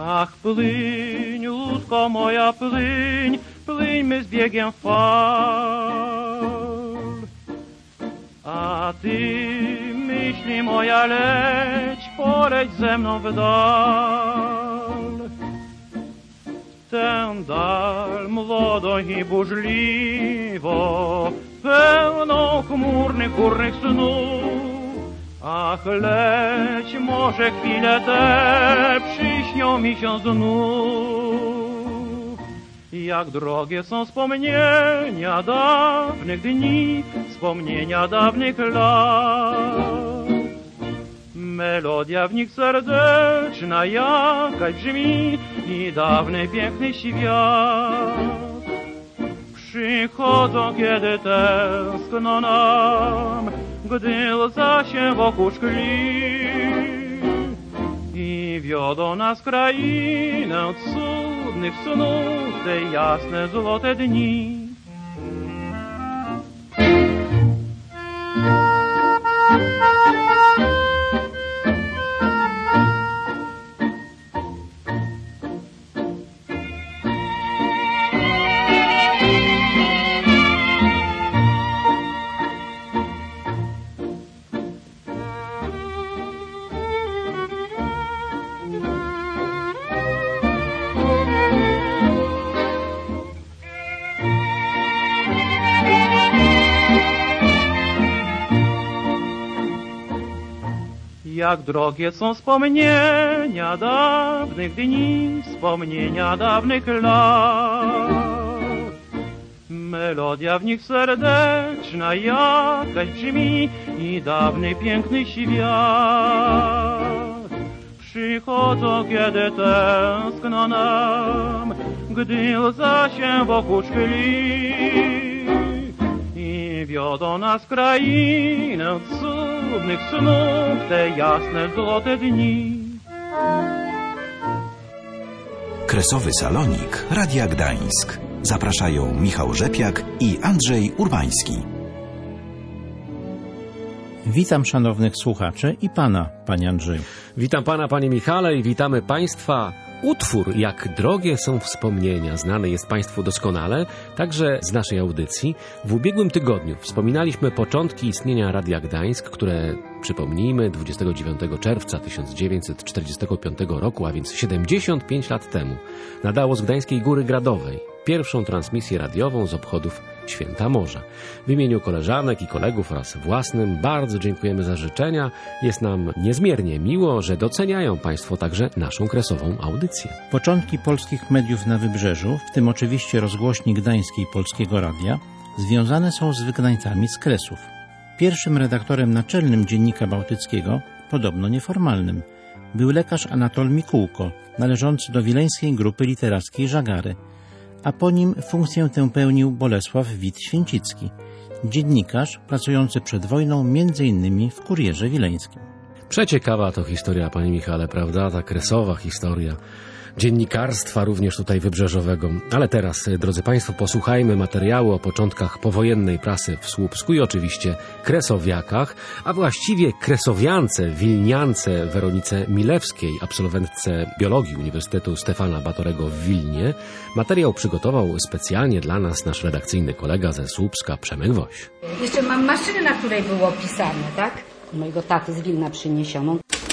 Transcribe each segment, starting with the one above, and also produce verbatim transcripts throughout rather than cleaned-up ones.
Ach, płyń, łódko moja, płyń, płyńmy z biegiem fal. A ty, myśli moja, leć, poleć ze mną w dal. Tę dal młodą i burzliwą, pełną chmurnych górnych snów. Ach, leć, może chwilę te przyśnią mi się znów. Jak drogie są wspomnienia dawnych dni, wspomnienia dawnych lat. Melodia w nich serdeczna jakaś brzmi i dawny piękny świat. Przychodzą, kiedy tęskno nam, gdy łza się wokół szkli i wiodą nas krainę cudnych snów te jasne, złote dni. Jak drogie są wspomnienia dawnych dni, wspomnienia dawnych lat. Melodia w nich serdeczna jakaś brzmi i dawny piękny świat. Przychodzą, kiedy tęskno nam, gdy łza się wokół szkli i wiodą nas krainę cudnych snów te jasne, złote dni. Kresowy Salonik Radia Gdańsk. Zapraszają Michał Rzepiak i Andrzej Urbański. Witam szanownych słuchaczy i pana, panie Andrzeju. Witam pana, panie Michale, i witamy państwa. Utwór Jak drogie są wspomnienia znany jest państwu doskonale, także z naszej audycji. W ubiegłym tygodniu wspominaliśmy początki istnienia Radia Gdańsk, które, przypomnijmy, dwudziestego dziewiątego czerwca tysiąc dziewięćset czterdziestego piątego roku, a więc siedemdziesiąt pięć lat temu, nadało z Gdańskiej Góry Gradowej pierwszą transmisję radiową z obchodów Święta Morza. W imieniu koleżanek i kolegów oraz własnym bardzo dziękujemy za życzenia. Jest nam niezmiernie miło, że doceniają państwo także naszą kresową audycję. Początki polskich mediów na Wybrzeżu, w tym oczywiście rozgłośni gdańskiej Polskiego Radia, związane są z wygnańcami z Kresów. Pierwszym redaktorem naczelnym Dziennika Bałtyckiego, podobno nieformalnym, był lekarz Anatol Mikułko, należący do wileńskiej grupy literackiej Żagary, a po nim funkcję tę pełnił Bolesław Wit-Święcicki, dziennikarz pracujący przed wojną między innymi w Kurierze Wileńskim. Przeciekawa to historia, panie Michale, prawda? Ta kresowa historia dziennikarstwa również tutaj wybrzeżowego. Ale teraz, drodzy państwo, posłuchajmy materiału o początkach powojennej prasy w Słupsku i oczywiście kresowiakach, a właściwie kresowiance, wilniance Weronice Milewskiej, absolwentce biologii Uniwersytetu Stefana Batorego w Wilnie. Materiał przygotował specjalnie dla nas nasz redakcyjny kolega ze Słupska, Przemek Woś. Jeszcze mam maszynę, na której było pisane, tak? Mojego taty z Wilna przyniesioną.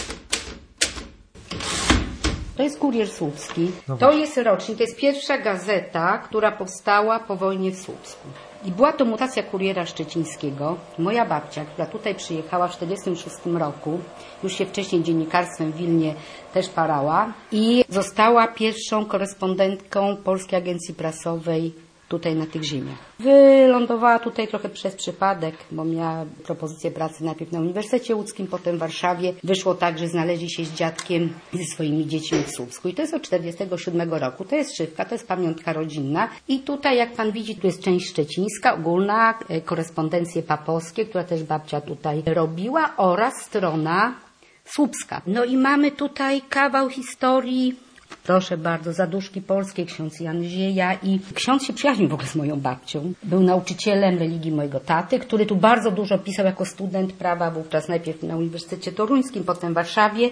To jest Kurier Słupski. To jest rocznik, to jest pierwsza gazeta, która powstała po wojnie w Słupsku. I była to mutacja Kuriera Szczecińskiego. Moja babcia, która tutaj przyjechała w tysiąc dziewięćset czterdziestym szóstym roku, już się wcześniej dziennikarstwem w Wilnie też parała i została pierwszą korespondentką Polskiej Agencji Prasowej tutaj na tych ziemiach. Wylądowała tutaj trochę przez przypadek, bo miała propozycję pracy najpierw na Uniwersytecie Łódzkim, potem w Warszawie. Wyszło tak, że znaleźli się z dziadkiem i ze swoimi dziećmi w Słupsku. I to jest od czterdziestego siódmego roku. To jest szywka, to jest pamiątka rodzinna. I tutaj, jak pan widzi, tu jest część szczecińska, ogólna, korespondencje papowskie, która też babcia tutaj robiła, oraz strona słupska. No i mamy tutaj kawał historii. Proszę bardzo, Zaduszki Polskie, ksiądz Jan Zieja, i ksiądz się przyjaźnił w ogóle z moją babcią. Był nauczycielem religii mojego taty, który tu bardzo dużo pisał jako student prawa, wówczas najpierw na Uniwersytecie Toruńskim, potem w Warszawie.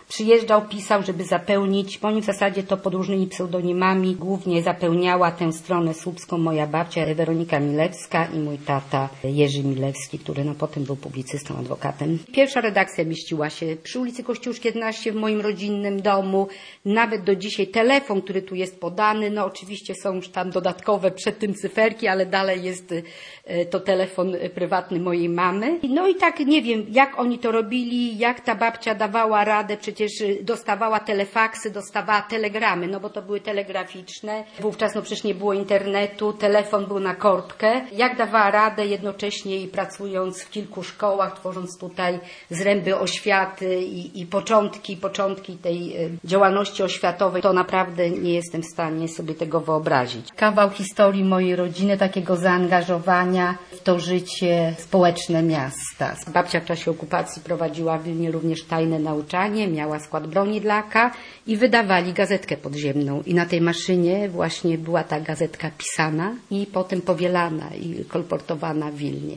przyjeżdżał, pisał, żeby zapełnić, bo oni w zasadzie to pod różnymi pseudonimami głównie zapełniała tę stronę słupską moja babcia Weronika Milewska i mój tata Jerzy Milewski, który no potem był publicystą, adwokatem. Pierwsza redakcja mieściła się przy ulicy Kościuszki jedenaście w moim rodzinnym domu. Nawet do dzisiaj telefon, który tu jest podany, no oczywiście są już tam dodatkowe przed tym cyferki, ale dalej jest to telefon prywatny mojej mamy. No i tak nie wiem, jak oni to robili, jak ta babcia dawała radę, przecież dostawała telefaksy, dostawała telegramy, no bo to były telegraficzne. Wówczas no przecież nie było internetu, telefon był na korbkę. Jak dawała radę jednocześnie i pracując w kilku szkołach, tworząc tutaj zręby oświaty i, i początki, początki tej działalności oświatowej, to naprawdę nie jestem w stanie sobie tego wyobrazić. Kawał historii mojej rodziny, takiego zaangażowania w to życie społeczne miasta. Babcia w czasie okupacji prowadziła w Wilnie również tajne nauczanie, miała skład broni dla A K i wydawali gazetkę podziemną. I na tej maszynie właśnie była ta gazetka pisana i potem powielana i kolportowana w Wilnie.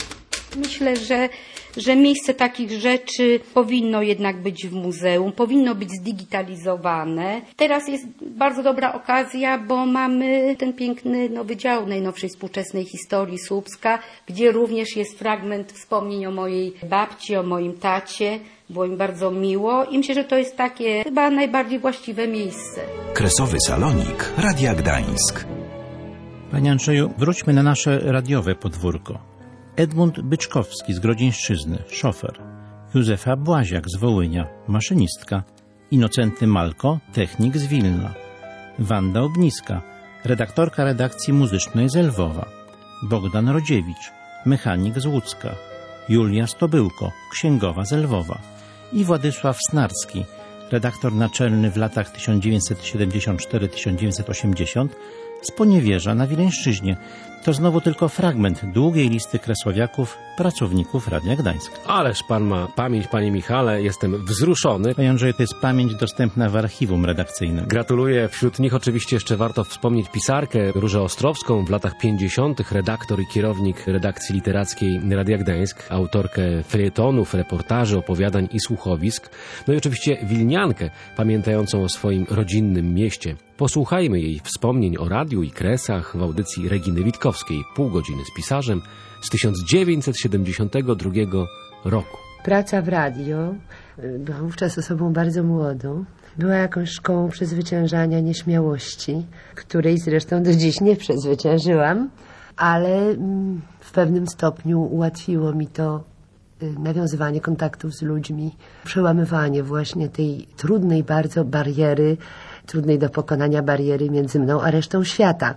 Myślę, że, że miejsce takich rzeczy powinno jednak być w muzeum, powinno być zdigitalizowane. Teraz jest bardzo dobra okazja, bo mamy ten piękny no, wydział najnowszej współczesnej historii Słupska, gdzie również jest fragment wspomnień o mojej babci, o moim tacie. Było im bardzo miło i myślę, że to jest takie chyba najbardziej właściwe miejsce. Kresowy Salonik Radia Gdańsk. Panie Andrzeju, wróćmy na nasze radiowe podwórko. Edmund Byczkowski z Grodzieńszczyzny, szofer. Józefa Błaziak z Wołynia, maszynistka. Inocenty Malko, technik z Wilna. Wanda Obniska, redaktorka redakcji muzycznej z Lwowa. Bogdan Rodziewicz, mechanik z Łódzka. Julia Stobyłko, księgowa z Lwowa. I Władysław Snarski, redaktor naczelny w latach tysiąc dziewięćset siedemdziesiąt cztery do tysiąc dziewięćset osiemdziesiąt z Poniewierza na Wileńszczyźnie. To znowu tylko fragment długiej listy kresłowiaków, pracowników Radia Gdańsk. Ależ pan ma pamięć, panie Michale, jestem wzruszony. Panie Andrzeju, to jest pamięć dostępna w archiwum redakcyjnym. Gratuluję. Wśród nich oczywiście jeszcze warto wspomnieć pisarkę Różę Ostrowską, w latach pięćdziesiątych redaktor i kierownik redakcji literackiej Radia Gdańsk, autorkę felietonów, reportaży, opowiadań i słuchowisk. No i oczywiście wilniankę, pamiętającą o swoim rodzinnym mieście. Posłuchajmy jej wspomnień o radiu i kresach w audycji Reginy Witkowskiej, pół godziny z pisarzem, z tysiąc dziewięćset siedemdziesiątego drugiego roku. Praca w radio, byłam wówczas osobą bardzo młodą, była jakąś szkołą przezwyciężania nieśmiałości, której zresztą do dziś nie przezwyciężyłam, ale w pewnym stopniu ułatwiło mi to nawiązywanie kontaktów z ludźmi, przełamywanie właśnie tej trudnej bardzo bariery, trudnej do pokonania bariery między mną a resztą świata.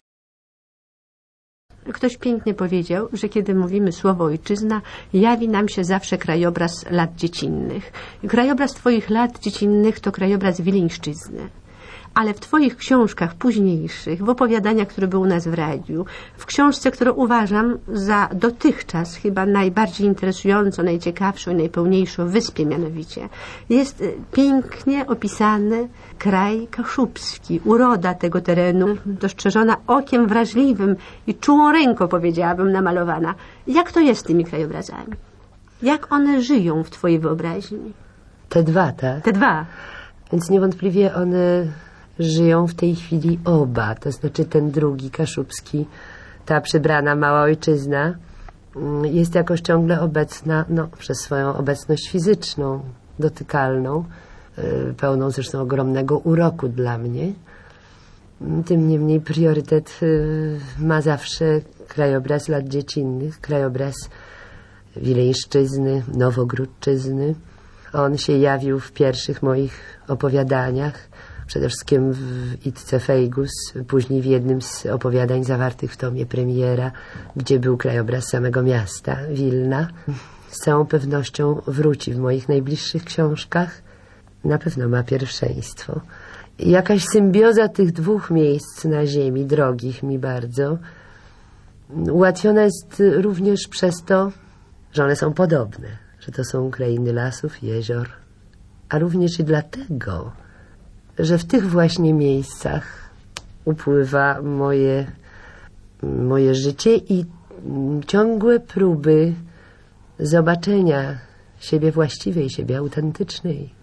Ktoś pięknie powiedział, że kiedy mówimy słowo ojczyzna, jawi nam się zawsze krajobraz lat dziecinnych. I krajobraz twoich lat dziecinnych to krajobraz Wileńszczyzny. Ale w twoich książkach późniejszych, w opowiadaniach, które były u nas w radiu, w książce, którą uważam za dotychczas chyba najbardziej interesującą, najciekawszą i najpełniejszą, Wyspie mianowicie, jest pięknie opisany kraj kaszubski, uroda tego terenu, dostrzeżona okiem wrażliwym i czułą ręką, powiedziałabym, namalowana. Jak to jest z tymi krajobrazami? Jak one żyją w twojej wyobraźni? Te dwa, tak? Te dwa. Więc niewątpliwie one żyją w tej chwili oba, to znaczy ten drugi kaszubski, ta przybrana mała ojczyzna jest jakoś ciągle obecna, no, przez swoją obecność fizyczną, dotykalną, pełną zresztą ogromnego uroku dla mnie. Tym niemniej priorytet ma zawsze krajobraz lat dziecinnych, krajobraz Wileńszczyzny, Nowogródczyzny. On się jawił w pierwszych moich opowiadaniach, przede wszystkim w Itce Fejgus, później w jednym z opowiadań zawartych w tomie Premiera, gdzie był krajobraz samego miasta, Wilna. Z całą pewnością wróci w moich najbliższych książkach. Na pewno ma pierwszeństwo. I jakaś symbioza tych dwóch miejsc na ziemi, drogich mi bardzo, ułatwiona jest również przez to, że one są podobne, że to są krainy lasów, jezior, a również i dlatego, że w tych właśnie miejscach upływa moje, moje życie i ciągłe próby zobaczenia siebie właściwej, siebie autentycznej.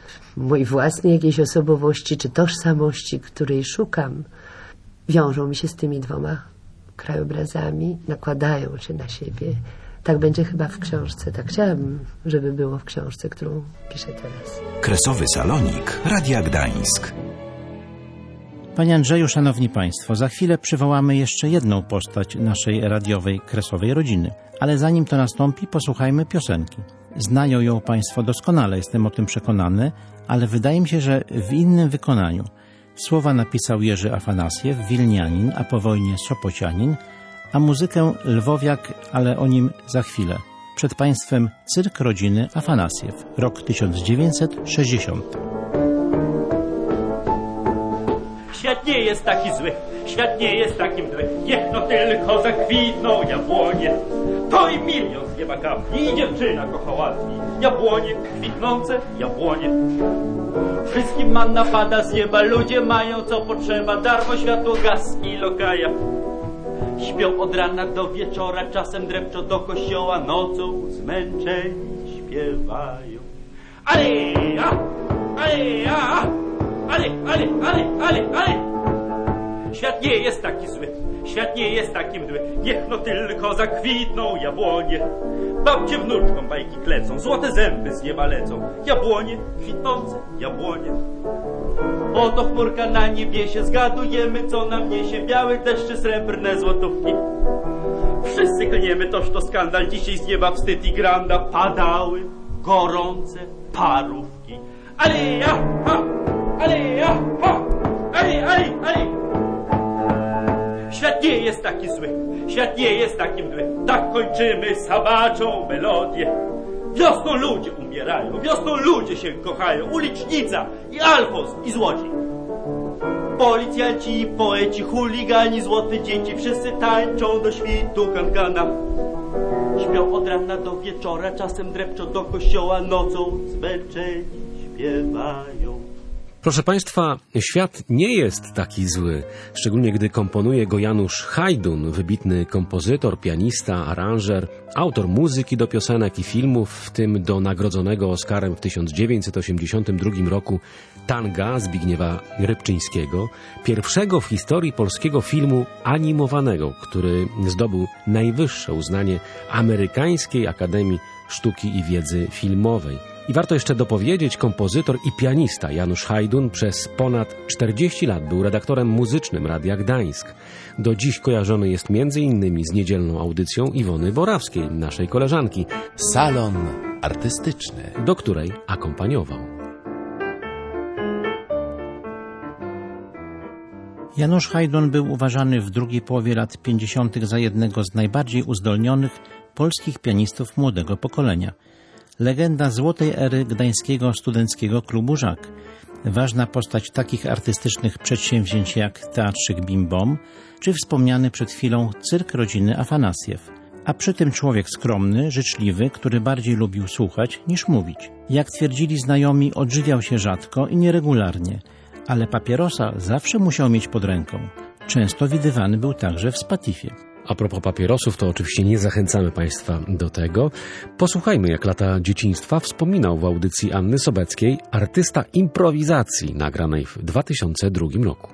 mojej własnej jakiejś osobowości czy tożsamości, której szukam, wiążą mi się z tymi dwoma krajobrazami, nakładają się na siebie. Tak będzie chyba w książce. Tak chciałabym, żeby było w książce, którą piszę teraz. Kresowy Salonik Radia Gdańsk. Panie Andrzeju, szanowni państwo, za chwilę przywołamy jeszcze jedną postać naszej radiowej kresowej rodziny. Ale zanim to nastąpi, posłuchajmy piosenki. Znają ją państwo doskonale, jestem o tym przekonany, ale wydaje mi się, że w innym wykonaniu. Słowa napisał Jerzy Afanasjew, wilnianin, a po wojnie sopocianin, a muzykę lwowiak, ale o nim za chwilę. Przed państwem cyrk rodziny Afanasjew, rok tysiąc dziewięćset sześćdziesiąty. Świat nie jest taki zły, świat nie jest taki mdły. Niech no tylko zakwitną jabłonie. To i milion z nieba kapli i dziewczyna kocha ładni. Jabłonie, kwitnące jabłonie. Wszystkim manna pada z nieba, ludzie mają co potrzeba. Darmo światło, gaz i lokaja. Śpią od rana do wieczora, czasem drepczą do kościoła. Nocą zmęczeni śpiewają. Aleja, aleja, ale, ale, ale, ale, ale. Świat nie jest taki zły, świat nie jest taki mdły. Niech no tylko zakwitną jabłonie. Babcie wnuczkom bajki klecą, złote zęby z nieba lecą. Jabłonie, kwitnące jabłonie. Oto chmurka na niebiesie, zgadujemy co nam niesie. Białe deszcze, srebrne złotówki. Wszyscy klniemy, toż to skandal. Dzisiaj z nieba wstyd i granda padały gorące parówki. Ale ja, ha, ale ja, ha, ale, ale, ale. Świat nie jest taki zły, świat nie jest taki mdły. Tak kończymy sabaczą melodię. Wiosną ludzie umierają, wiosną ludzie się kochają. Ulicznica i alfos i złodziej. Policjanci i poeci, chuligani, złote dzieci. Wszyscy tańczą do świtu kankana. Śpią od rana do wieczora, czasem drepczą do kościoła. Nocą zmęczeni śpiewają. Proszę Państwa, świat nie jest taki zły, szczególnie gdy komponuje go Janusz Hajdun, wybitny kompozytor, pianista, aranżer, autor muzyki do piosenek i filmów, w tym do nagrodzonego Oscarem w tysiąc dziewięćset osiemdziesiątym drugim roku Tanga Zbigniewa Rybczyńskiego, pierwszego w historii polskiego filmu animowanego, który zdobył najwyższe uznanie Amerykańskiej Akademii Sztuki i Wiedzy Filmowej. I warto jeszcze dopowiedzieć, kompozytor i pianista Janusz Hajdun przez ponad czterdzieści lat był redaktorem muzycznym Radia Gdańsk. Do dziś kojarzony jest między innymi z niedzielną audycją Iwony Borawskiej, naszej koleżanki, Salon artystyczny, do której akompaniował. Janusz Hajdun był uważany w drugiej połowie lat pięćdziesiątych za jednego z najbardziej uzdolnionych polskich pianistów młodego pokolenia. Legenda złotej ery gdańskiego studenckiego klubu Żak. Ważna postać takich artystycznych przedsięwzięć jak Teatrzyk Bim Bom, czy wspomniany przed chwilą cyrk rodziny Afanasjew. A przy tym człowiek skromny, życzliwy, który bardziej lubił słuchać niż mówić. Jak twierdzili znajomi, odżywiał się rzadko i nieregularnie, ale papierosa zawsze musiał mieć pod ręką. Często widywany był także w Spatifie. A propos papierosów, to oczywiście nie zachęcamy Państwa do tego. Posłuchajmy, jak lata dzieciństwa wspominał w audycji Anny Sobeckiej artysta improwizacji nagranej w dwa tysiące drugim roku.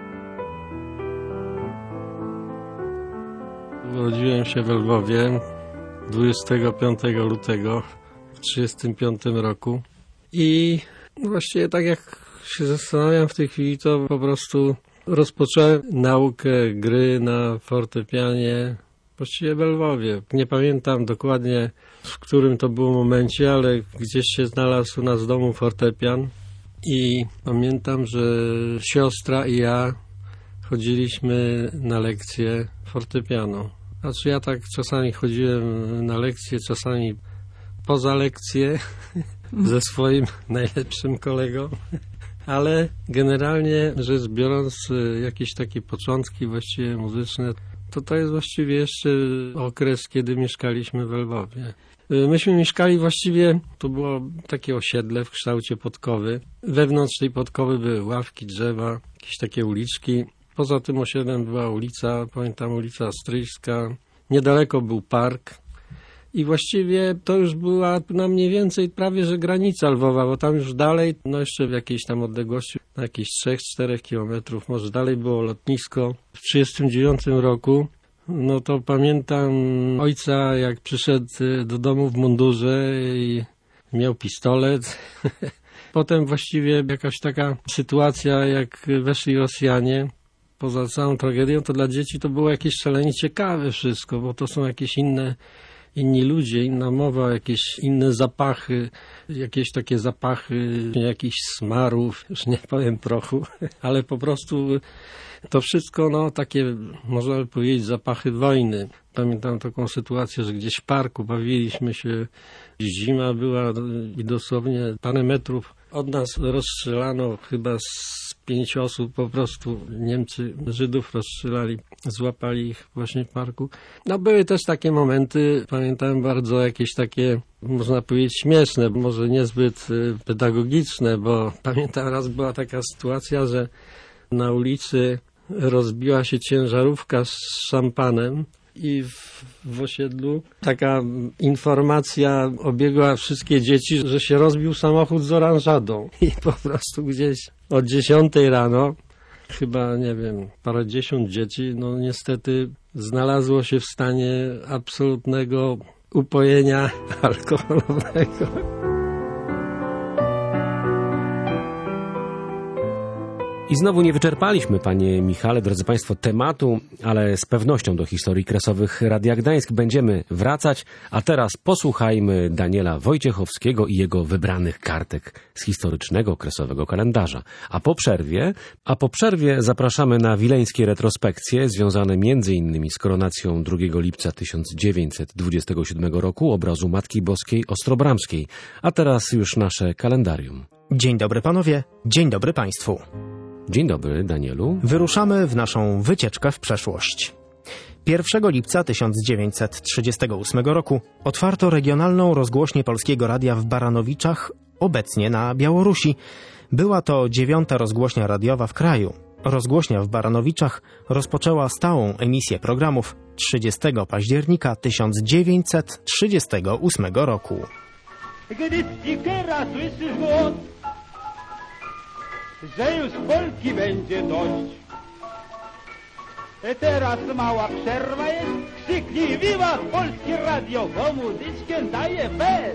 Urodziłem się w Lwowie dwudziestego piątego lutego w tysiąc dziewięćset trzydziestym piątym roku i właściwie tak jak się zastanawiam w tej chwili, to po prostu rozpocząłem naukę gry na fortepianie właściwie w Lwowie. Nie pamiętam dokładnie, w którym to było momencie, ale gdzieś się znalazł u nas w domu fortepian i pamiętam, że siostra i ja chodziliśmy na lekcje fortepianu. Znaczy ja tak czasami chodziłem na lekcje, czasami poza lekcje ze swoim najlepszym kolegą. Ale generalnie rzecz biorąc, jakieś takie początki właściwie muzyczne, to to jest właściwie jeszcze okres, kiedy mieszkaliśmy w Lwowie. Myśmy mieszkali właściwie, to było takie osiedle w kształcie podkowy. Wewnątrz tej podkowy były ławki, drzewa, jakieś takie uliczki. Poza tym osiedlem była ulica, pamiętam ulica Stryjska. Niedaleko był park I właściwie to już była na mniej więcej prawie, że granica Lwowa, bo tam już dalej, no jeszcze w jakiejś tam odległości, na jakieś trzy cztery kilometrów, może dalej było lotnisko. W trzydziestym dziewiątym roku, no to pamiętam ojca, jak przyszedł do domu w mundurze i miał pistolet. Potem właściwie jakaś taka sytuacja, jak weszli Rosjanie, poza całą tragedią, to dla dzieci to było jakieś szalenie ciekawe wszystko, bo to są jakieś inne, inni ludzie, inna mowa, jakieś inne zapachy, jakieś takie zapachy jakichś smarów, już nie powiem prochu, ale po prostu to wszystko, no takie, można by powiedzieć, zapachy wojny. Pamiętam taką sytuację, że gdzieś w parku bawiliśmy się, zima była i dosłownie parę metrów od nas rozstrzelano chyba z pięć osób, po prostu Niemcy Żydów rozstrzelali, złapali ich właśnie w parku. No były też takie momenty, pamiętam bardzo jakieś takie, można powiedzieć śmieszne, może niezbyt pedagogiczne, bo pamiętam raz była taka sytuacja, że na ulicy rozbiła się ciężarówka z szampanem i w, w osiedlu taka informacja obiegła wszystkie dzieci, że się rozbił samochód z oranżadą. I po prostu gdzieś od dziesiątej rano, chyba, nie wiem, parędziesiąt dzieci, no niestety znalazło się w stanie absolutnego upojenia alkoholowego. I znowu nie wyczerpaliśmy, panie Michale, drodzy państwo, tematu, ale z pewnością do historii kresowych Radia Gdańsk będziemy wracać, a teraz posłuchajmy Daniela Wojciechowskiego i jego wybranych kartek z historycznego kresowego kalendarza. A po przerwie, a po przerwie zapraszamy na wileńskie retrospekcje związane między innymi z koronacją drugiego lipca tysiąc dziewięćset dwudziestego siódmego roku obrazu Matki Boskiej Ostrobramskiej. A teraz już nasze kalendarium. Dzień dobry panowie, dzień dobry państwu. Dzień dobry, Danielu. Wyruszamy w naszą wycieczkę w przeszłość. pierwszego lipca tysiąc dziewięćset trzydziestego ósmego roku otwarto regionalną rozgłośnię Polskiego Radia w Baranowiczach, obecnie na Białorusi. Była to dziewiąta rozgłośnia radiowa w kraju. Rozgłośnia w Baranowiczach rozpoczęła stałą emisję programów trzydziestego października tysiąc dziewięćset trzydziestego ósmego roku. Że już Polki będzie dość. Teraz mała przerwa jest, krzyknij wiwat, Polskie Radio, bo muzyczkę daje bez.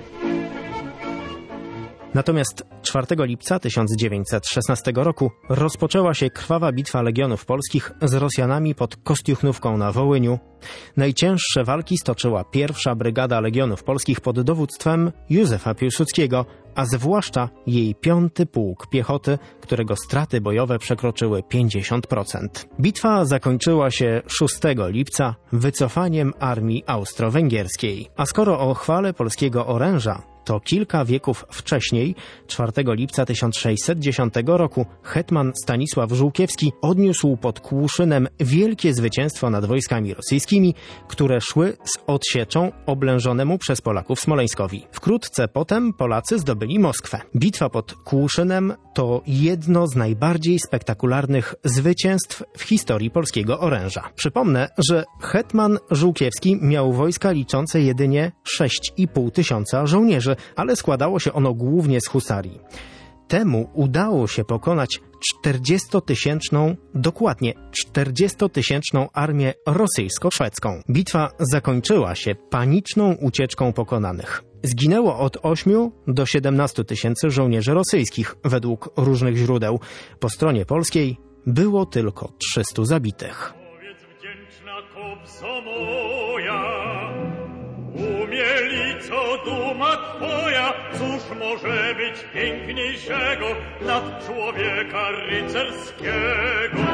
Natomiast czwartego lipca tysiąc dziewięćset szesnastego roku rozpoczęła się krwawa bitwa Legionów Polskich z Rosjanami pod Kostiuchnówką na Wołyniu. Najcięższe walki stoczyła pierwsza Brygada Legionów Polskich pod dowództwem Józefa Piłsudskiego, a zwłaszcza jej piąty Pułk Piechoty, którego straty bojowe przekroczyły pięćdziesiąt procent. Bitwa zakończyła się szóstego lipca wycofaniem armii austro-węgierskiej. A skoro o chwale polskiego oręża, to kilka wieków wcześniej, czwartego lipca tysiąc sześćset dziesiątego roku, hetman Stanisław Żółkiewski odniósł pod Kłuszynem wielkie zwycięstwo nad wojskami rosyjskimi, które szły z odsieczą oblężonemu przez Polaków Smoleńskowi. Wkrótce potem Polacy zdobyli Moskwę. Bitwa pod Kłuszynem to jedno z najbardziej spektakularnych zwycięstw w historii polskiego oręża. Przypomnę, że hetman Żółkiewski miał wojska liczące jedynie sześć i pół tysiąca żołnierzy, ale składało się ono głównie z husarii. Temu udało się pokonać czterdziestotysięczną, dokładnie czterdziestotysięczną armię rosyjsko-szwedzką. Bitwa zakończyła się paniczną ucieczką pokonanych. Zginęło od ośmiu do siedemnastu tysięcy żołnierzy rosyjskich, według różnych źródeł. Po stronie polskiej było tylko trzystu zabitych. Powiedz wdzięczna kobzo moja, umieli co duma twoja, cóż może być piękniejszego nad człowieka rycerskiego?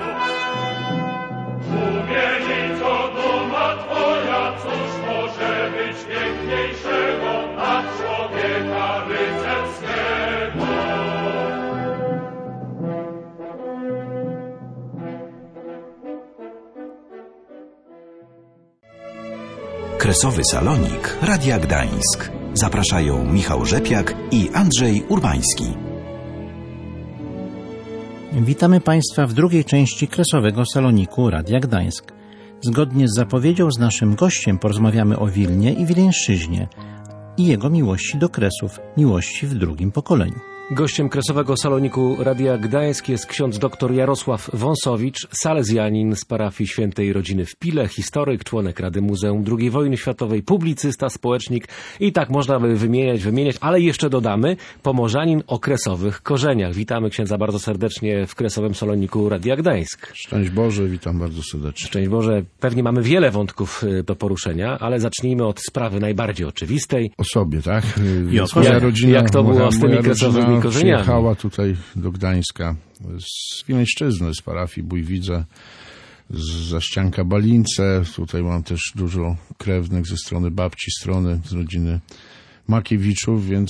Umieli co duma twoja, cóż może być piękniejszego nad człowieka rycerskiego? Kresowy Salonik Radia Gdańsk. Zapraszają Michał Rzepiak i Andrzej Urbański. Witamy Państwa w drugiej części Kresowego Saloniku Radia Gdańsk. Zgodnie z zapowiedzią z naszym gościem porozmawiamy o Wilnie i Wileńszczyźnie i jego miłości do Kresów, miłości w drugim pokoleniu. Gościem Kresowego Saloniku Radia Gdańsk jest ksiądz dr Jarosław Wąsowicz, salezjanin z parafii Świętej Rodziny w Pile, historyk, członek Rady Muzeum drugiej Wojny Światowej, publicysta, społecznik i tak można by wymieniać, wymieniać, ale jeszcze dodamy, pomorzanin o kresowych korzeniach. Witamy księdza bardzo serdecznie w Kresowym Saloniku Radia Gdańsk. Szczęść Boże, witam bardzo serdecznie. Szczęść Boże, pewnie mamy wiele wątków do poruszenia, ale zacznijmy od sprawy najbardziej oczywistej. O sobie, tak? I o moja rodzina, jak to było moja, z tymi moja kresowymi korzeniami? Przyjechała tutaj do Gdańska z Wileńszczyzny, z parafii Bójwidze, z Zaścianka Balince. Tutaj mam też dużo krewnych ze strony babci, strony z rodziny Makiewiczów, więc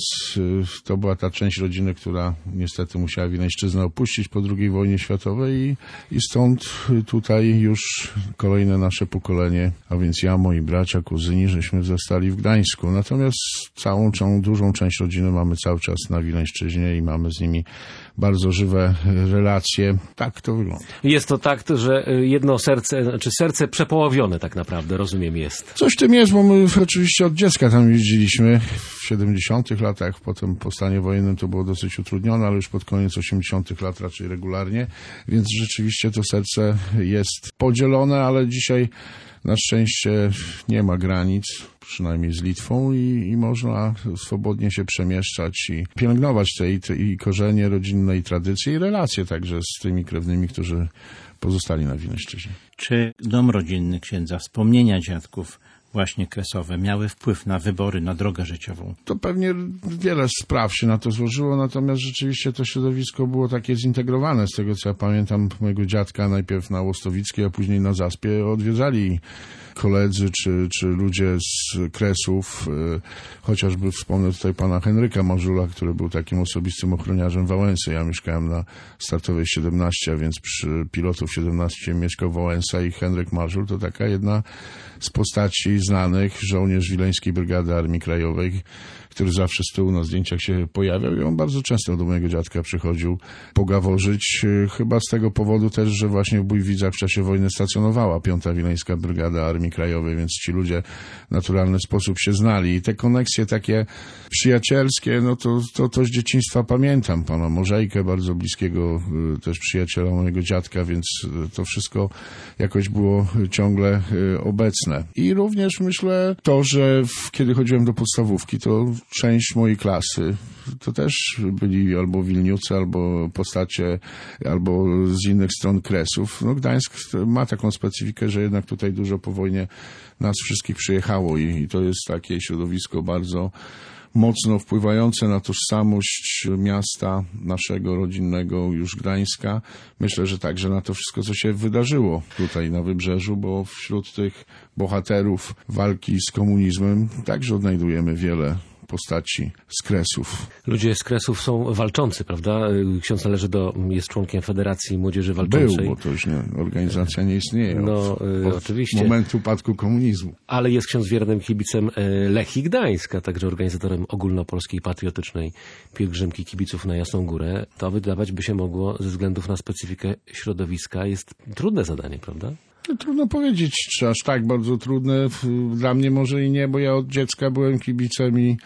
to była ta część rodziny, która niestety musiała Wileńszczyznę opuścić po drugiej wojnie światowej i, i stąd tutaj już kolejne nasze pokolenie, a więc ja, moi bracia, kuzyni, żeśmy zostali w Gdańsku. Natomiast całą, całą dużą część rodziny mamy cały czas na Wileńszczyźnie i mamy z nimi bardzo żywe relacje. Tak to wygląda. Jest to tak, że jedno serce, znaczy serce przepołowione tak naprawdę, rozumiem, jest. Coś w tym jest, bo my oczywiście od dziecka tam jeździliśmy w siedemdziesiątych latach, potem po stanie wojennym to było dosyć utrudnione, ale już pod koniec osiemdziesiątych lat raczej regularnie, więc rzeczywiście to serce jest podzielone, ale dzisiaj na szczęście nie ma granic, przynajmniej z Litwą i, i można swobodnie się przemieszczać i pielęgnować te i, te i korzenie rodzinne, i tradycje, i relacje także z tymi krewnymi, którzy pozostali na Wileńszczyźnie. Czy dom rodzinny księdza, wspomnienia dziadków właśnie kresowe miały wpływ na wybory, na drogę życiową? To pewnie wiele spraw się na to złożyło, natomiast rzeczywiście to środowisko było takie zintegrowane. Z tego co ja pamiętam, mojego dziadka najpierw na Łostowickiej, a później na Zaspie odwiedzali koledzy czy, czy ludzie z Kresów, chociażby wspomnę tutaj pana Henryka Marzula, który był takim osobistym ochroniarzem Wałęsy. Ja mieszkałem na Startowej siedemnaście, a więc przy Pilotów siedemnaście mieszkał Wałęsa i Henryk Marzul to taka jedna z postaci znanych, żołnierz Wileńskiej Brygady Armii Krajowej, który zawsze z tyłu na zdjęciach się pojawiał i on bardzo często do mojego dziadka przychodził pogaworzyć. Chyba z tego powodu też, że właśnie w Bójwidzach w czasie wojny stacjonowała piąta Wileńska Brygada Armii Krajowej, więc ci ludzie w naturalny sposób się znali. I te koneksje takie przyjacielskie, no to, to, to z dzieciństwa pamiętam. Pana Morzejkę, bardzo bliskiego też przyjaciela mojego dziadka, więc to wszystko jakoś było ciągle obecne. I również myślę to, że w, kiedy chodziłem do podstawówki, to część mojej klasy to też byli albo Wilniucy, albo postacie, albo z innych stron Kresów. No Gdańsk ma taką specyfikę, że jednak tutaj dużo po wojnie nas wszystkich przyjechało i, i to jest takie środowisko bardzo mocno wpływające na tożsamość miasta naszego rodzinnego już Gdańska. Myślę, że także na to wszystko, co się wydarzyło tutaj na Wybrzeżu, bo wśród tych bohaterów walki z komunizmem także odnajdujemy wiele postaci z Kresów. Ludzie z Kresów są walczący, prawda? Ksiądz należy do, jest członkiem Federacji Młodzieży Walczącej. Był, bo to już nie, organizacja nie istnieje no, od, od oczywiście. momentu upadku komunizmu. Ale jest ksiądz wiernym kibicem Lechii Gdańska, także organizatorem ogólnopolskiej patriotycznej pielgrzymki kibiców na Jasną Górę. To wydawać by się mogło ze względów na specyfikę środowiska. Jest trudne zadanie, prawda? No, trudno powiedzieć, czy aż tak bardzo trudne. Dla mnie może i nie, bo ja od dziecka byłem kibicem i,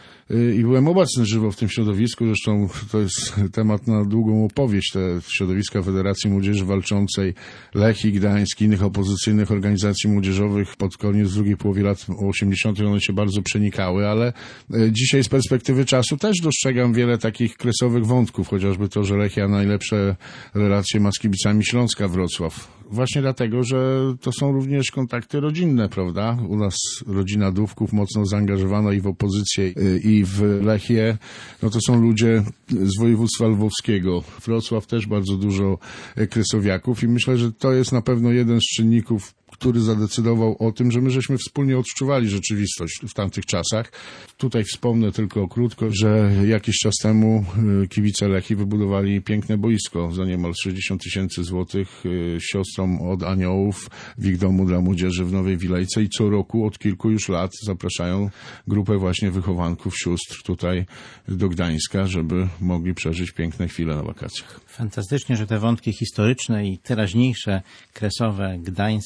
i byłem obecny żywo w tym środowisku. Zresztą to jest temat na długą opowieść. Te środowiska Federacji Młodzieży Walczącej, Lechii Gdańsk, innych opozycyjnych organizacji młodzieżowych pod koniec drugiej połowy lat osiemdziesiątych one się bardzo przenikały, ale dzisiaj z perspektywy czasu też dostrzegam wiele takich kresowych wątków, chociażby to, że Lechia najlepsze relacje ma z kibicami Śląska Wrocław. Właśnie dlatego, że to są również kontakty rodzinne, prawda? U nas rodzina Dówków mocno zaangażowana i w opozycję, i w Lechię. No to są ludzie z województwa lwowskiego. Wrocław też bardzo dużo kresowiaków i myślę, że to jest na pewno jeden z czynników, który zadecydował o tym, że my żeśmy wspólnie odczuwali rzeczywistość w tamtych czasach. Tutaj wspomnę tylko krótko, że jakiś czas temu kibice Lechii wybudowali piękne boisko za niemal sześćdziesiąt tysięcy złotych siostrom od Aniołów w ich domu dla młodzieży w Nowej Wilejce i co roku od kilku już lat zapraszają grupę właśnie wychowanków, sióstr tutaj do Gdańska, żeby mogli przeżyć piękne chwile na wakacjach. Fantastycznie, że te wątki historyczne i teraźniejsze, kresowe, gdańskie, pomorskie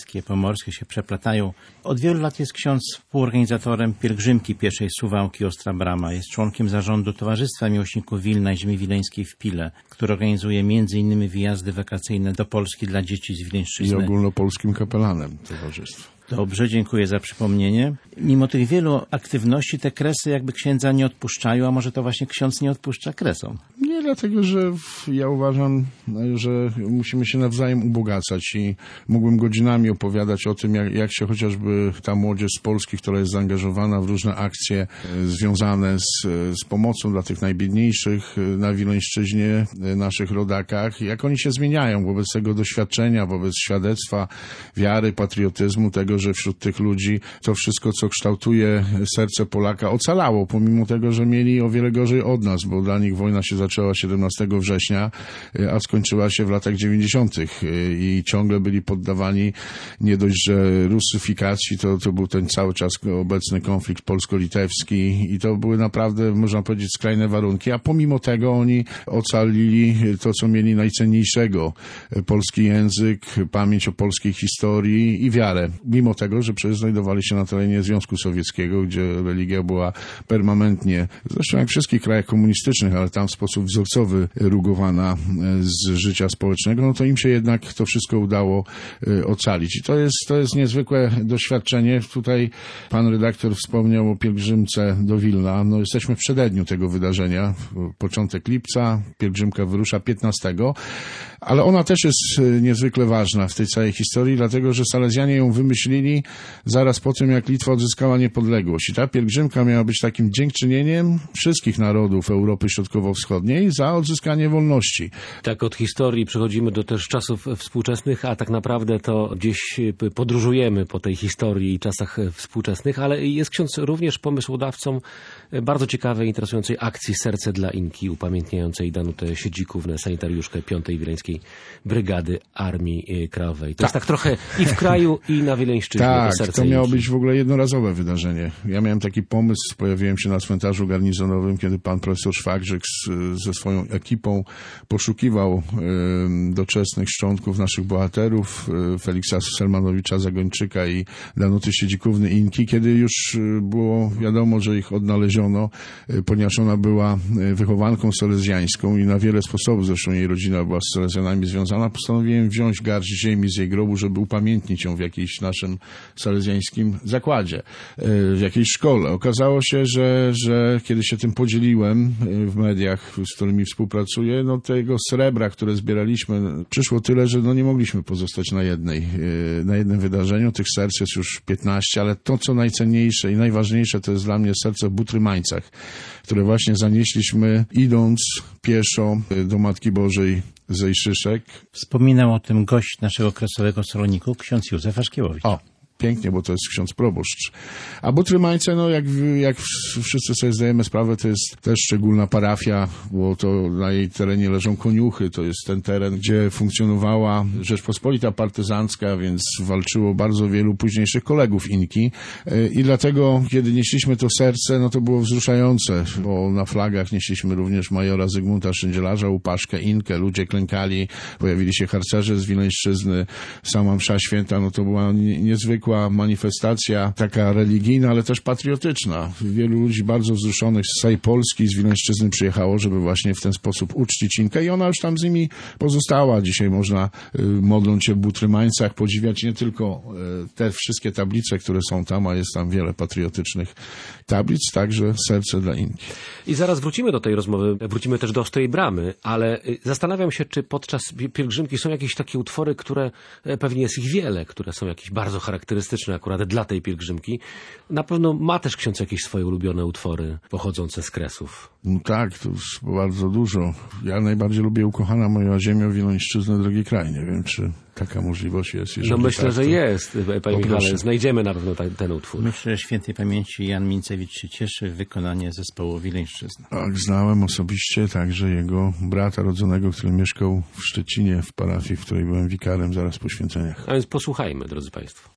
morskie się przeplatają. Od wielu lat jest ksiądz współorganizatorem pielgrzymki pieszej Suwałki Ostra Brama. Jest członkiem zarządu Towarzystwa Miłośników Wilna i Ziemi Wileńskiej w Pile, które organizuje między innymi wyjazdy wakacyjne do Polski dla dzieci z Wileńszczyzny. I ogólnopolskim kapelanem towarzystwa. Dobrze, dziękuję za przypomnienie. Mimo tych wielu aktywności te kresy jakby księdza nie odpuszczają, a może to właśnie ksiądz nie odpuszcza kresom? Nie, dlatego że ja uważam, że musimy się nawzajem ubogacać i mógłbym godzinami opowiadać o tym, jak, jak się chociażby ta młodzież z Polski, która jest zaangażowana w różne akcje związane z, z pomocą dla tych najbiedniejszych na Wileńszczyźnie, naszych rodakach, jak oni się zmieniają wobec tego doświadczenia, wobec świadectwa wiary, patriotyzmu, tego, że wśród tych ludzi to wszystko, co kształtuje serce Polaka, ocalało, pomimo tego, że mieli o wiele gorzej od nas, bo dla nich wojna się zaczęła siedemnastego września, a skończyła się w latach dziewięćdziesiątych i ciągle byli poddawani nie dość, że rusyfikacji, to, to był ten cały czas obecny konflikt polsko-litewski i to były naprawdę, można powiedzieć, skrajne warunki, a pomimo tego oni ocalili to, co mieli najcenniejszego, polski język, pamięć o polskiej historii i wiarę. Mimo tego, że przecież znajdowali się na terenie Związku Sowieckiego, gdzie religia była permanentnie, zresztą jak w wszystkich krajach komunistycznych, ale tam w sposób wzorcowy rugowana z życia społecznego, no to im się jednak to wszystko udało ocalić. I to jest, to jest niezwykłe doświadczenie. Tutaj pan redaktor wspomniał o pielgrzymce do Wilna. No jesteśmy w przededniu tego wydarzenia. Początek lipca, pielgrzymka wyrusza piętnastego, ale ona też jest niezwykle ważna w tej całej historii, dlatego że Salezjanie ją wymyślili zaraz po tym, jak Litwa odzyskała niepodległość. I ta pielgrzymka miała być takim dziękczynieniem wszystkich narodów Europy Środkowo-Wschodniej za odzyskanie wolności. Tak, od historii przechodzimy do też czasów współczesnych, a tak naprawdę to gdzieś podróżujemy po tej historii i czasach współczesnych, ale jest ksiądz również pomysłodawcą bardzo ciekawej, interesującej akcji Serce dla Inki, upamiętniającej Danutę Siedzikównę, sanitariuszkę piątej Wileńskiej Brygady Armii Krajowej. To tak. jest tak trochę i w kraju, i na Wileńszczyźnie. Tak, to, to miało być w ogóle jednorazowe wydarzenie. Ja miałem taki pomysł, pojawiłem się na cmentarzu garnizonowym, kiedy pan profesor Szwagrzyk z, ze swoją ekipą poszukiwał y, doczesnych szczątków naszych bohaterów, y, Feliksa Selmanowicza Zagończyka i Danuty Siedzikówny Inki, kiedy już y, było wiadomo, że ich odnaleziono, y, ponieważ ona była y, wychowanką salezjańską i na wiele sposobów, zresztą jej rodzina była z Salezjanami związana, postanowiłem wziąć garść ziemi z jej grobu, żeby upamiętnić ją w jakiejś naszym salezjańskim zakładzie, w jakiejś szkole. Okazało się, że, że kiedy się tym podzieliłem w mediach, z którymi współpracuję, no tego srebra, które zbieraliśmy, przyszło tyle, że no nie mogliśmy pozostać na jednej, na jednym wydarzeniu. Tych serc jest już piętnaście, ale to, co najcenniejsze i najważniejsze, to jest dla mnie serce w Butrymańcach, które właśnie zanieśliśmy idąc pieszo do Matki Bożej z Ejszyszek. Wspominał o tym gość naszego kresowego saloniku, ksiądz Józef Aszkiewowicz. O, pięknie, bo to jest ksiądz proboszcz. A Butrymańce, no jak, jak wszyscy sobie zdajemy sprawę, to jest też szczególna parafia, bo to na jej terenie leżą koniuchy, to jest ten teren, gdzie funkcjonowała Rzeczpospolita partyzancka, więc walczyło bardzo wielu późniejszych kolegów Inki i dlatego, kiedy nieśliśmy to serce, no to było wzruszające, bo na flagach nieśliśmy również majora Zygmunta Szyndzielarza, Łupaszkę, Inkę, ludzie klękali, pojawili się harcerze z Wileńszczyzny, sama msza święta, no to była niezwykła manifestacja taka religijna, ale też patriotyczna. Wielu ludzi bardzo wzruszonych z całej Polski, z Wileńszczyzny przyjechało, żeby właśnie w ten sposób uczcić Inkę i ona już tam z nimi pozostała. Dzisiaj można, modląc się w Butrymańcach, podziwiać nie tylko te wszystkie tablice, które są tam, a jest tam wiele patriotycznych tablic, także serce dla Inki. I zaraz wrócimy do tej rozmowy, wrócimy też do Ostrej Bramy, ale zastanawiam się, czy podczas pielgrzymki są jakieś takie utwory, które, pewnie jest ich wiele, które są jakieś bardzo charakterystyczne akurat dla tej pielgrzymki. Na pewno ma też ksiądz jakieś swoje ulubione utwory pochodzące z Kresów. No tak, to już bardzo dużo. Ja najbardziej lubię Ukochana moja ziemio, Wileńszczyznę, drogi kraj. Nie wiem, czy taka możliwość jest. No myślę, tak, że to... jest, panie Michale. Znajdziemy na pewno ten, ten utwór. Myślę, że świętej pamięci Jan Mincewicz się cieszy w wykonanie zespołu Wileńszczyzna. Tak, znałem osobiście także jego brata rodzonego, który mieszkał w Szczecinie, w parafii, w której byłem wikarem zaraz po święceniach. A więc posłuchajmy, drodzy państwo.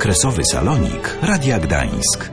Kresowy Salonik Radia Gdańsk.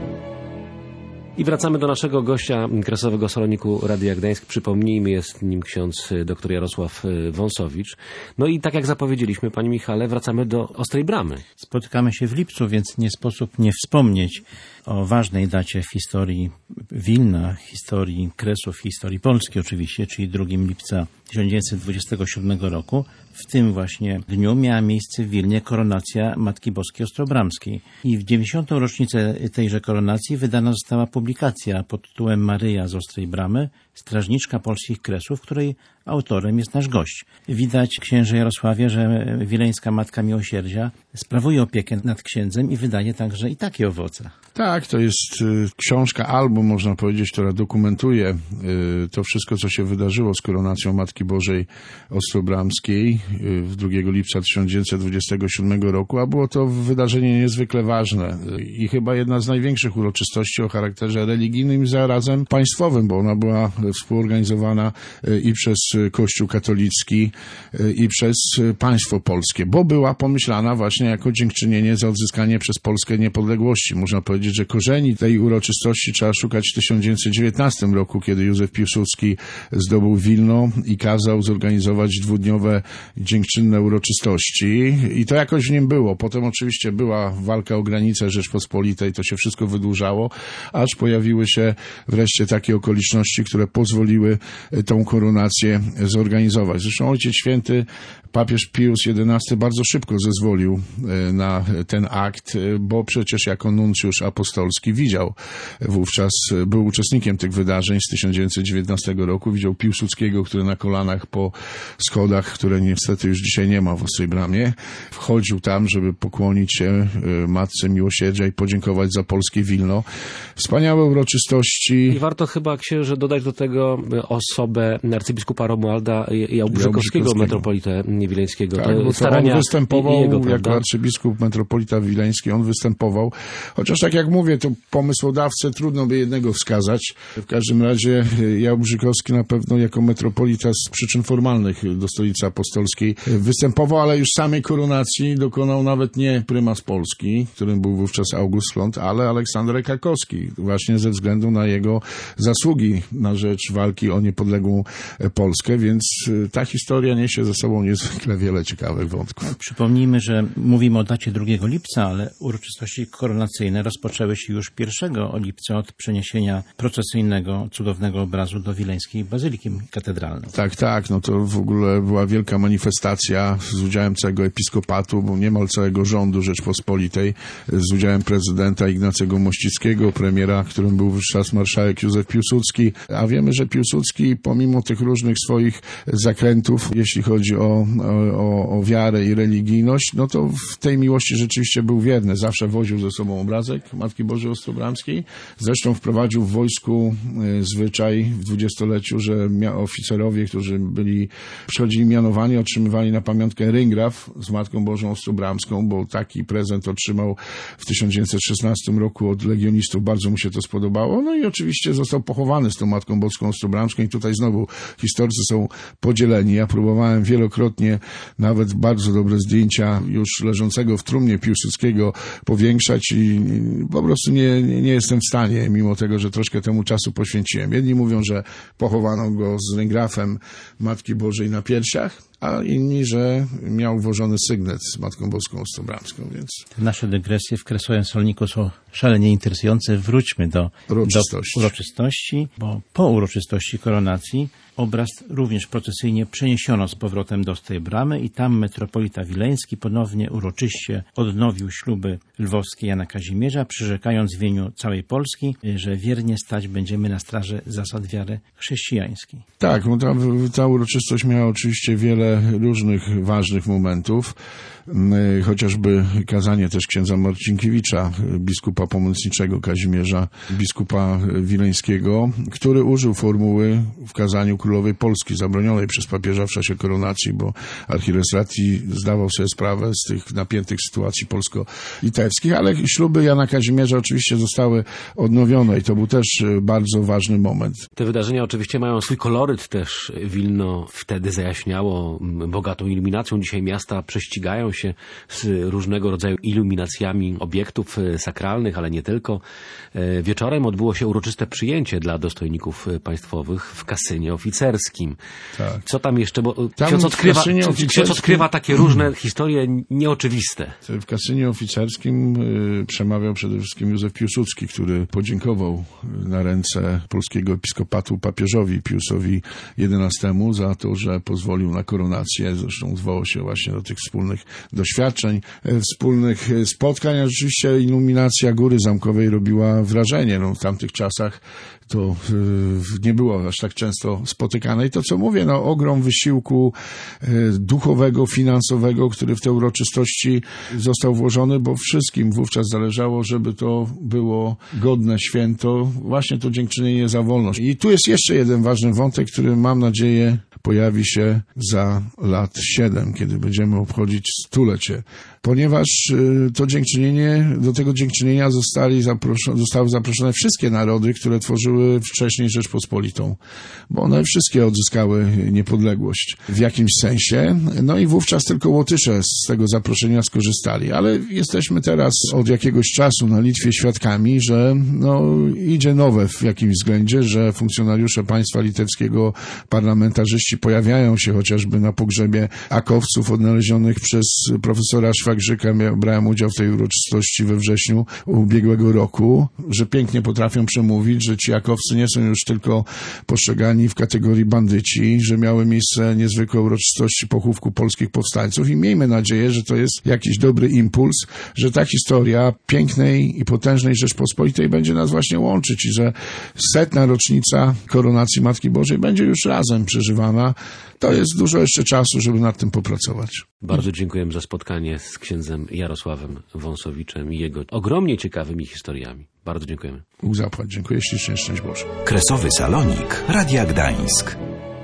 I wracamy do naszego gościa Kresowego Saloniku Radia Gdańsk. Przypomnijmy, jest nim ksiądz dr Jarosław Wąsowicz. No i tak jak zapowiedzieliśmy, panie Michale, wracamy do Ostrej Bramy. Spotykamy się w lipcu, więc nie sposób nie wspomnieć o ważnej dacie w historii Wilna, historii Kresów, historii Polski oczywiście, czyli drugiego lipca tysiąc dziewięćset dwudziestego siódmego roku. W tym właśnie dniu miała miejsce w Wilnie koronacja Matki Boskiej Ostrobramskiej. I w dziewięćdziesiątą rocznicę tejże koronacji wydana została publikacja pod tytułem Maryja z Ostrej Bramy, strażniczka polskich Kresów, której autorem jest nasz gość. Widać, księże Jarosławie, że wileńska Matka Miłosierdzia sprawuje opiekę nad księdzem i wydaje także i takie owoce. Tak, to jest y, książka, album, można powiedzieć, która dokumentuje y, to wszystko, co się wydarzyło z koronacją Matki Bożej Ostrobramskiej y, w drugiego lipca tysiąc dziewięćset dwudziestego siódmego roku, a było to wydarzenie niezwykle ważne y, i chyba jedna z największych uroczystości o charakterze religijnym i zarazem państwowym, bo ona była współorganizowana y, i przez Kościół katolicki y, i przez y, państwo polskie, bo była pomyślana właśnie jako dziękczynienie za odzyskanie przez Polskę niepodległości. Można powiedzieć, że korzeni tej uroczystości trzeba szukać w tysiąc dziewięćset dziewiętnastym roku, kiedy Józef Piłsudski zdobył Wilno i kazał zorganizować dwudniowe dziękczynne uroczystości i to jakoś w nim było. Potem oczywiście była walka o granice Rzeczpospolitej, to się wszystko wydłużało, aż pojawiły się wreszcie takie okoliczności, które pozwoliły tą koronację zorganizować. Zresztą Ojciec Święty, papież Pius jedenasty bardzo szybko zezwolił na ten akt, bo przecież jako nuncjusz apostolski widział wówczas, był uczestnikiem tych wydarzeń z tysiąc dziewięćset dziewiętnastego roku, widział Piłsudskiego, który na kolanach po schodach, które niestety już dzisiaj nie ma w Ostrej Bramie, wchodził tam, żeby pokłonić się Matce Miłosierdzia i podziękować za polskie Wilno. Wspaniałe uroczystości. I warto chyba, księże, dodać do tego osobę arcybiskupa Romualda Jałbrzykowskiego, metropolitę wileńskiego. Tak, bo to on występował jego, jako arcybiskup metropolita wileński, on występował. Chociaż tak jak mówię, to pomysłodawcę trudno by jednego wskazać. W każdym razie Jałbrzykowski na pewno jako metropolita z przyczyn formalnych do stolicy apostolskiej występował, ale już samej koronacji dokonał nawet nie prymas Polski, którym był wówczas August Śląt, ale Aleksander Krakowski, właśnie ze względu na jego zasługi na rzecz walki o niepodległą Polskę, więc ta historia niesie ze sobą niezwykle wiele ciekawych wątków. Przypomnijmy, że mówimy o dacie drugiego lipca, ale uroczystości koronacyjne rozpoczęły się już pierwszego lipca od przeniesienia procesyjnego cudownego obrazu do wileńskiej Bazyliki Katedralnej. Tak, tak, no to w ogóle była wielka manifestacja z udziałem całego episkopatu, bo niemal całego rządu Rzeczpospolitej, z udziałem prezydenta Ignacego Mościckiego, premiera, którym był wówczas marszałek Józef Piłsudski, a wiemy, że Piłsudski pomimo tych różnych swoich zakrętów, jeśli chodzi o, o, o wiarę i religijność, no to w tej miłości rzeczywiście był wierny. Zawsze woził ze sobą obrazek Matki Bożej Ostrobramskiej. Zresztą wprowadził w wojsku zwyczaj w dwudziestoleciu, że oficerowie, którzy byli, przychodzili mianowani, otrzymywali na pamiątkę ryngraf z Matką Bożą Ostrobramską, bo taki prezent otrzymał w tysiąc dziewięćset szesnastym roku od legionistów. Bardzo mu się to spodobało. No i oczywiście został pochowany z tą Matką Boską Ostrobramską i tutaj znowu historycy są podzieleni. Ja próbowałem wielokrotnie nawet bardzo dobre zdjęcia już leżącego w trumnie Piłsudskiego powiększać i po prostu nie, nie, nie jestem w stanie, mimo tego, że troszkę temu czasu poświęciłem. Jedni mówią, że pochowano go z ryngrafem Matki Bożej na piersiach, a inni, że miał włożony sygnet z Matką Boską Ostrobramską, więc... Nasze dygresje w Kresowym Saloniku są szalenie interesujące. Wróćmy do uroczystości. do uroczystości, bo po uroczystości koronacji obraz również procesyjnie przeniesiono z powrotem do Ostrej Bramy i tam metropolita wileński ponownie uroczyście odnowił śluby lwowskie Jana Kazimierza, przyrzekając w imieniu całej Polski, że wiernie stać będziemy na straży zasad wiary chrześcijańskiej. Tak, no ta, ta uroczystość miała oczywiście wiele różnych ważnych momentów, chociażby kazanie też księdza Marcinkiewicza, biskupa pomocniczego Kazimierza, biskupa wileńskiego, który użył formuły w kazaniu królowej Polski, zabronionej przez papieża w czasie koronacji, bo archidiecezji Rati zdawał sobie sprawę z tych napiętych sytuacji polsko-litewskich, ale śluby Jana Kazimierza oczywiście zostały odnowione i to był też bardzo ważny moment. Te wydarzenia oczywiście mają swój koloryt też. Wilno wtedy zajaśniało bogatą iluminacją. Dzisiaj miasta prześcigają się z różnego rodzaju iluminacjami obiektów sakralnych, ale nie tylko. Wieczorem odbyło się uroczyste przyjęcie dla dostojników państwowych w kasynie oficerskim. Tak. Co tam jeszcze, bo ksiądz odkrywa, ksiądz odkrywa takie różne historie nieoczywiste. W kasynie oficerskim przemawiał przede wszystkim Józef Piłsudski, który podziękował na ręce polskiego episkopatu papieżowi Piusowi jedenastemu za to, że pozwolił na koronację. Zresztą zwoło się właśnie do tych wspólnych doświadczeń, wspólnych spotkań, a rzeczywiście iluminacja Góry Zamkowej robiła wrażenie. No, w tamtych czasach to nie było aż tak często spotykane. I to, co mówię, no, ogrom wysiłku duchowego, finansowego, który w te uroczystości został włożony, bo wszystkim wówczas zależało, żeby to było godne święto, właśnie to dziękczynienie za wolność. I tu jest jeszcze jeden ważny wątek, który mam nadzieję pojawi się za lat siedem, kiedy będziemy obchodzić stulecie. Ponieważ to dziękczynienie, do tego dziękczynienia zostali zaproszone, zostały zaproszone wszystkie narody, które tworzyły wcześniej Rzeczpospolitą, bo one wszystkie odzyskały niepodległość w jakimś sensie. No i wówczas tylko Łotysze z tego zaproszenia skorzystali. Ale jesteśmy teraz od jakiegoś czasu na Litwie świadkami, że no, idzie nowe w jakimś względzie, że funkcjonariusze państwa litewskiego, parlamentarzyści pojawiają się chociażby na pogrzebie akowców odnalezionych przez profesora Szwagrzyka. Brałem udział w tej uroczystości we wrześniu ubiegłego roku, że pięknie potrafią przemówić, że ci akowcy nie są już tylko postrzegani w kategorii bandyci, że miały miejsce niezwykłe uroczystości pochówku polskich powstańców i miejmy nadzieję, że to jest jakiś dobry impuls, że ta historia pięknej i potężnej Rzeczpospolitej będzie nas właśnie łączyć i że setna rocznica koronacji Matki Bożej będzie już razem przeżywana. To jest dużo jeszcze czasu, żeby nad tym popracować. Bardzo dziękujemy za spotkanie z księdzem Jarosławem Wąsowiczem i jego ogromnie ciekawymi historiami. Bardzo dziękujemy. Bóg zapłać. Dziękuję ślicznie. Szczęść Boże. Kresowy Salonik Radia Gdańsk.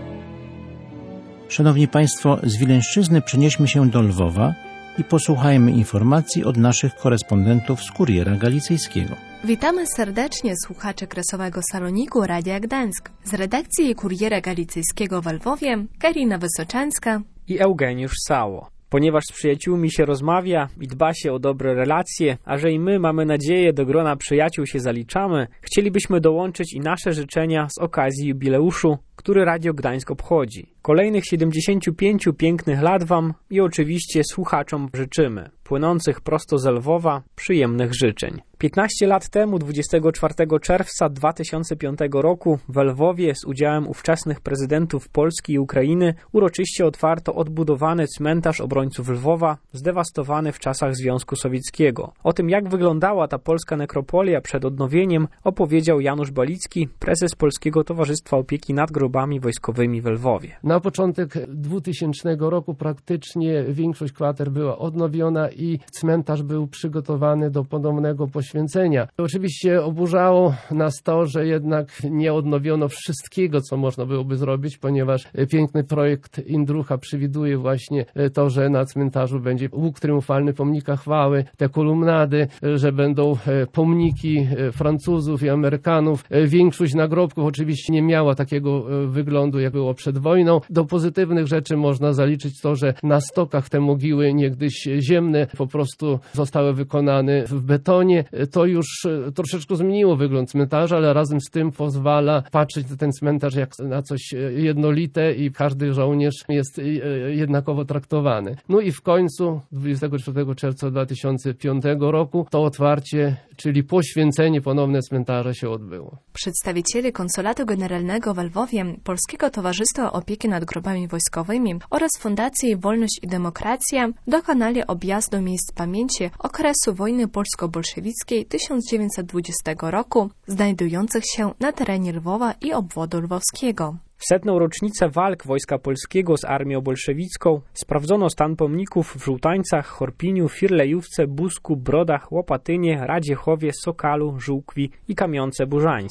Szanowni Państwo, z Wileńszczyzny przenieśmy się do Lwowa i posłuchajmy informacji od naszych korespondentów z Kuriera Galicyjskiego. Witamy serdecznie słuchacze Kresowego Saloniku Radia Gdańsk. Z redakcji Kuriera Galicyjskiego w Lwowie Karina Wysoczańska i Eugeniusz Sało. Ponieważ z przyjaciółmi się rozmawia i dba się o dobre relacje, a że i my, mamy nadzieję, do grona przyjaciół się zaliczamy, chcielibyśmy dołączyć i nasze życzenia z okazji jubileuszu, który Radio Gdańsk obchodzi. Kolejnych siedemdziesięciu pięciu pięknych lat Wam i oczywiście słuchaczom życzymy, płynących prosto z Lwowa, przyjemnych życzeń. piętnaście lat temu, dwudziestego czwartego czerwca dwa tysiące piątego roku w Lwowie z udziałem ówczesnych prezydentów Polski i Ukrainy uroczyście otwarto odbudowany cmentarz obrońców Lwowa, zdewastowany w czasach Związku Sowieckiego. O tym, jak wyglądała ta polska nekropolia przed odnowieniem, opowiedział Janusz Balicki, prezes Polskiego Towarzystwa Opieki nad Grobami Wojskowymi w Lwowie. Na początek dwutysięcznego roku praktycznie większość kwater była odnowiona i cmentarz był przygotowany do ponownego poświęcenia. Oczywiście oburzało nas to, że jednak nie odnowiono wszystkiego, co można byłoby zrobić, ponieważ piękny projekt Indrucha przewiduje właśnie to, że na cmentarzu będzie łuk triumfalny, pomnika chwały, te kolumnady, że będą pomniki Francuzów i Amerykanów. Większość nagrobków oczywiście nie miała takiego wyglądu, jak było przed wojną. Do pozytywnych rzeczy można zaliczyć to, że na stokach te mogiły niegdyś ziemne po prostu zostały wykonane w betonie. To już troszeczkę zmieniło wygląd cmentarza, ale razem z tym pozwala patrzeć na ten cmentarz jak na coś jednolite i każdy żołnierz jest jednakowo traktowany. No i w końcu dwudziestego czwartego czerwca dwa tysiące piątego roku to otwarcie, czyli poświęcenie ponowne cmentarza się odbyło. Przedstawiciele Konsulatu Generalnego w Lwowie, Polskiego Towarzystwa Opieki nad Grobami Wojskowymi oraz Fundacji Wolność i Demokracja dokonali objazdu miejsc pamięci okresu wojny polsko-bolszewickiej tysiąc dziewięćset dwudziestego roku, znajdujących się na terenie Lwowa i obwodu lwowskiego. W setną rocznicę walk Wojska Polskiego z armią bolszewicką sprawdzono stan pomników w Żółtańcach, Chorpiniu, Firlejówce, Busku, Brodach, Łopatynie, Radziechowie, Sokalu, Żółkwi i Kamionce Burzańskiej.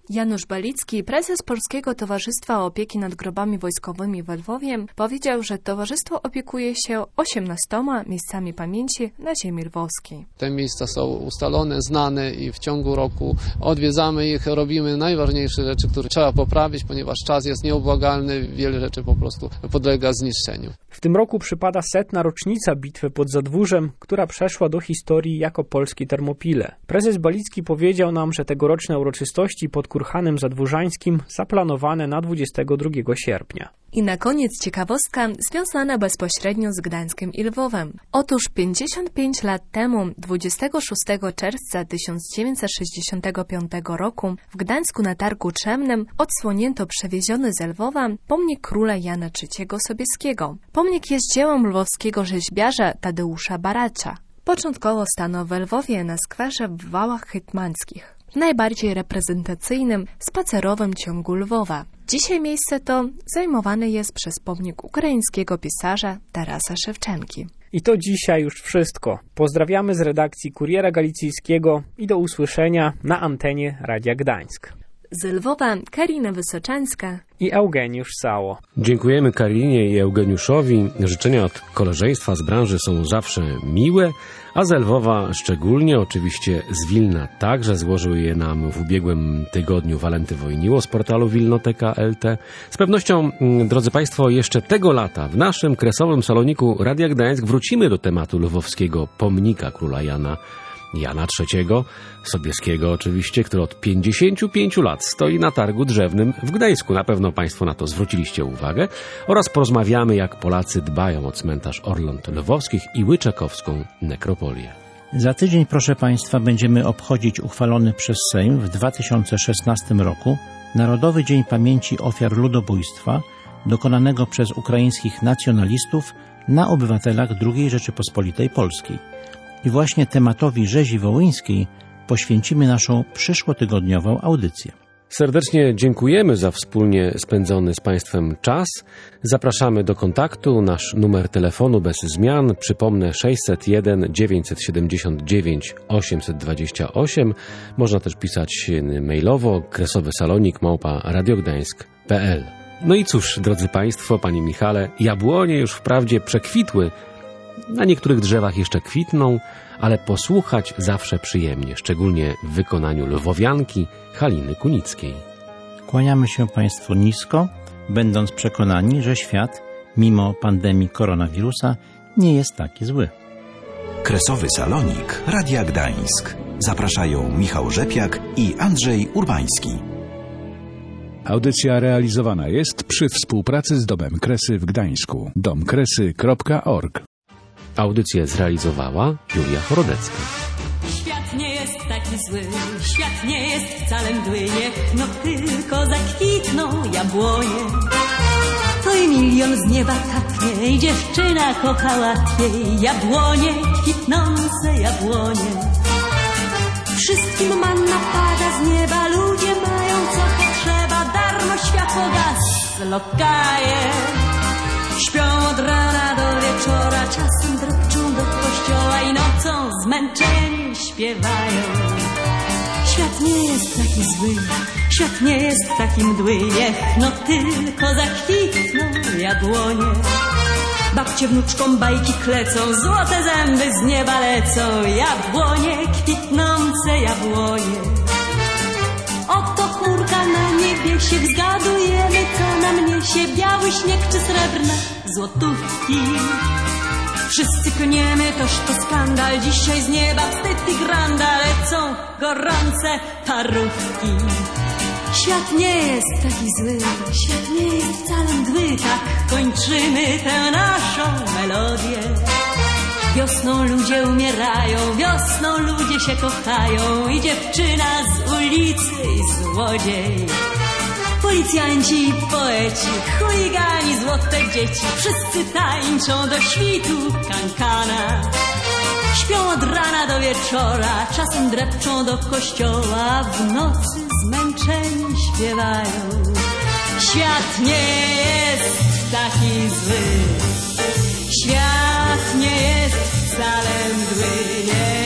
Janusz Balicki, prezes Polskiego Towarzystwa Opieki nad Grobami Wojskowymi we Lwowie, powiedział, że towarzystwo opiekuje się osiemnastoma miejscami pamięci na ziemi lwowskiej. Te miejsca są ustalone, znane i w ciągu roku odwiedzamy ich, robimy najważniejsze rzeczy, które trzeba poprawić, ponieważ czas jest nieubłagalny, wiele rzeczy po prostu podlega zniszczeniu. W tym roku przypada setna rocznica bitwy pod Zadwórzem, która przeszła do historii jako polskie Termopile. Prezes Balicki powiedział nam, że tegoroczne uroczystości pod Kurhanem Zadwórzańskim zaplanowane na dwudziestego drugiego sierpnia. I na koniec ciekawostka związana bezpośrednio z Gdańskiem i Lwowem. Otóż pięćdziesiąt pięć lat temu, dwudziestego szóstego czerwca tysiąc dziewięćset sześćdziesiątego piątego roku, w Gdańsku na Targu Trzemnym odsłonięto przewieziony z Lwowa pomnik króla Jana trzeciego Sobieskiego. Pomnik jest dziełem lwowskiego rzeźbiarza Tadeusza Baracza. Początkowo stanął w Lwowie na skwerze w Wałach Hetmanskich, w najbardziej reprezentacyjnym spacerowym ciągu Lwowa. Dzisiaj miejsce to zajmowane jest przez pomnik ukraińskiego pisarza Tarasa Szewczenki. I to dzisiaj już wszystko. Pozdrawiamy z redakcji Kuriera Galicyjskiego i do usłyszenia na antenie Radia Gdańsk. Z Lwowa Karina Wysoczańska i Eugeniusz Sało. Dziękujemy Karinie i Eugeniuszowi. Życzenia od koleżeństwa z branży są zawsze miłe, a z Lwowa szczególnie, oczywiście z Wilna także. Złożył je nam w ubiegłym tygodniu Walenty Wojniło z portalu wilnoteka kropka el te. Z pewnością, drodzy Państwo, jeszcze tego lata w naszym kresowym saloniku Radia Gdańsk wrócimy do tematu lwowskiego pomnika króla Jana Jana trzeciego Sobieskiego oczywiście, który od pięćdziesięciu pięciu lat stoi na targu drzewnym w Gdańsku. Na pewno Państwo na to zwróciliście uwagę. Oraz porozmawiamy, jak Polacy dbają o cmentarz Orląt Lwowskich i Łyczakowską nekropolię. Za tydzień, proszę Państwa, będziemy obchodzić uchwalony przez Sejm w dwa tysiące szesnastym roku Narodowy Dzień Pamięci Ofiar Ludobójstwa dokonanego przez ukraińskich nacjonalistów na obywatelach drugiej Rzeczypospolitej Polskiej. I właśnie tematowi rzezi wołyńskiej poświęcimy naszą przyszłotygodniową audycję. Serdecznie dziękujemy za wspólnie spędzony z Państwem czas. Zapraszamy do kontaktu. Nasz numer telefonu bez zmian. Przypomnę sześćset jeden dziewięćset siedemdziesiąt dziewięć osiemset dwadzieścia osiem. Można też pisać mailowo kresowy salonik małpa radiogdańsk kropka pe el. No i cóż, drodzy Państwo, Panie Michale, jabłonie już wprawdzie przekwitły. Na niektórych drzewach jeszcze kwitną, ale posłuchać zawsze przyjemnie, szczególnie w wykonaniu lwowianki Haliny Kunickiej. Kłaniamy się Państwu nisko, będąc przekonani, że świat, mimo pandemii koronawirusa, nie jest taki zły. Kresowy salonik Radia Gdańsk. Zapraszają Michał Rzepiak i Andrzej Urbański. Audycja realizowana jest przy współpracy z Domem Kresy w Gdańsku. dom kresy kropka org. Audycję zrealizowała Julia Chorodecka. Świat nie jest taki zły, świat nie jest wcale mdły, niech no tylko zakwitną jabłonie. To i milion z nieba kapnie i dziewczyna kocha łatwiej. Jabłonie, kwitnące jabłonie. Wszystkim manna pada z nieba, ludzie mają co potrzeba, darmo światło gaz lokaje. Śpią od rana do wieczora, czasem drepczą do kościoła i nocą zmęczeni śpiewają. Świat nie jest taki zły, świat nie jest taki mdły, niech no tylko zakwitną jabłonie. Babcie wnuczkom bajki klecą, złote zęby z nieba lecą, jabłonie, kwitnące jabłonie. Oto chmurka na niebie się zgadujemy, co nam niesie, biały śnieg czy srebrne złotówki. Wszyscy klniemy, toż to skandal, dzisiaj z nieba wstyd i granda lecą gorące parówki. Świat nie jest taki zły, świat nie jest wcale mdły, tak kończymy tę naszą melodię. Wiosną ludzie umierają, wiosną ludzie się kochają i dziewczyna z ulicy i złodziej. Policjanci i poeci, chuligani, złote dzieci, wszyscy tańczą do świtu kankana. Śpią od rana do wieczora, czasem drepczą do kościoła, w nocy zmęczeni śpiewają. Świat nie jest taki zły, świat nie jest wcale mdły, nie.